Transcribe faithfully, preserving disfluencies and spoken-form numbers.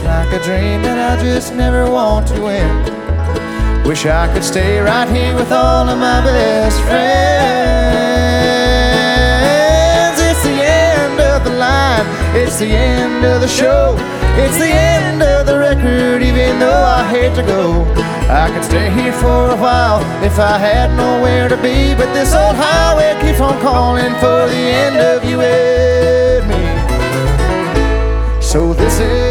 like a dream that I just never want to end. Wish I could stay right here with all of my best friends. It's the end of the line, it's the end of the show, it's the end of the record, even though I hate to go. I could stay here for a while if I had nowhere to be, but this old highway keeps on calling for the end of you and me. So this is